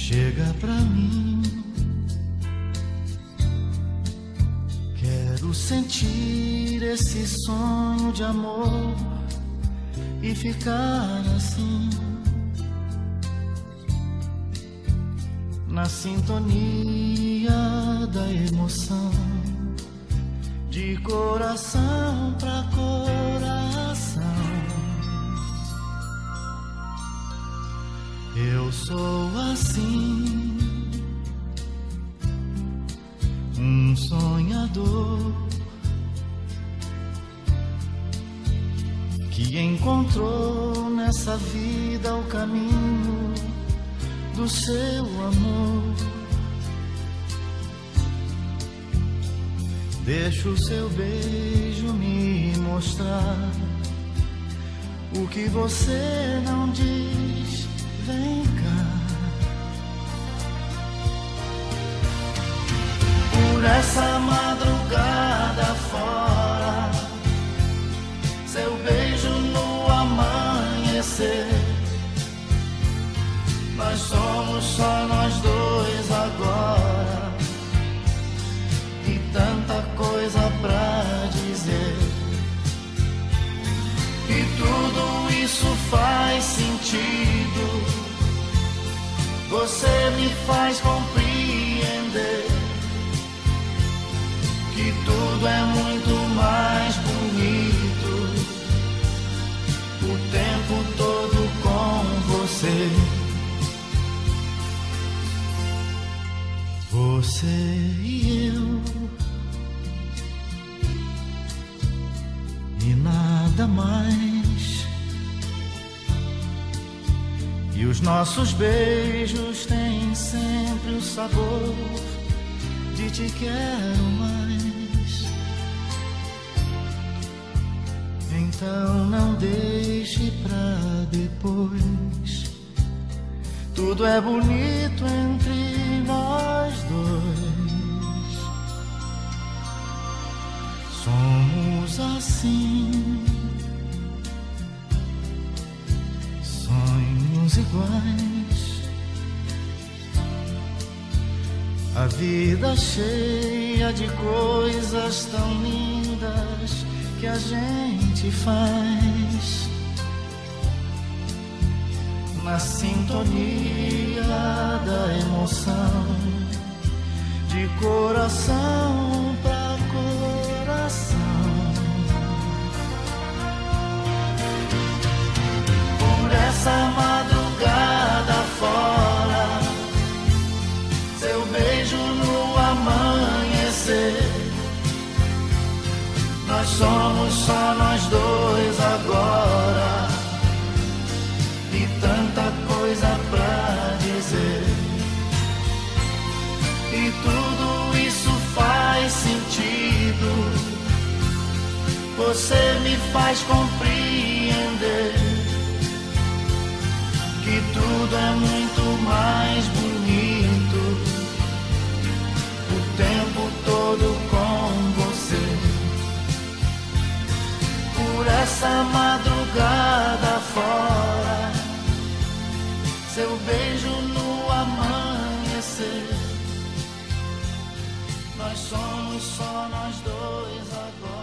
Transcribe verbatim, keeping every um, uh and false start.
Chega pra mim, quero sentir esse sonho de amor e ficar assim, na sintonia da emoção, de coração pra coração. Eu sou assim, um sonhador que encontrou nessa vida o caminho do seu amor. Deixa o seu beijo me mostrar o que você não diz. Vem cá, por essa madrugada fora, seu beijo no amanhecer. Nós somos só nós dois agora, e tanta coisa pra dizer. E tudo isso faz sentido, você me faz compreender que tudo é muito mais bonito o tempo todo com você. Você e eu, e nada mais. E os nossos beijos têm sempre o sabor de te quero mais. Então não deixe pra depois, tudo é bonito entre nós dois. Somos assim, sonhos iguais, a vida cheia de coisas tão lindas que a gente faz, na sintonia da emoção, de coração pra coração. Por essa madrugada fora, seu beijo no amanhecer. Nós somos só nós dois agora, e tanta coisa pra dizer. E tudo isso faz sentido, você me faz compreender que tudo é muito mais bonito o tempo todo com você. Por essa madrugada fora, seu beijo no amanhecer. Nós somos só nós dois agora.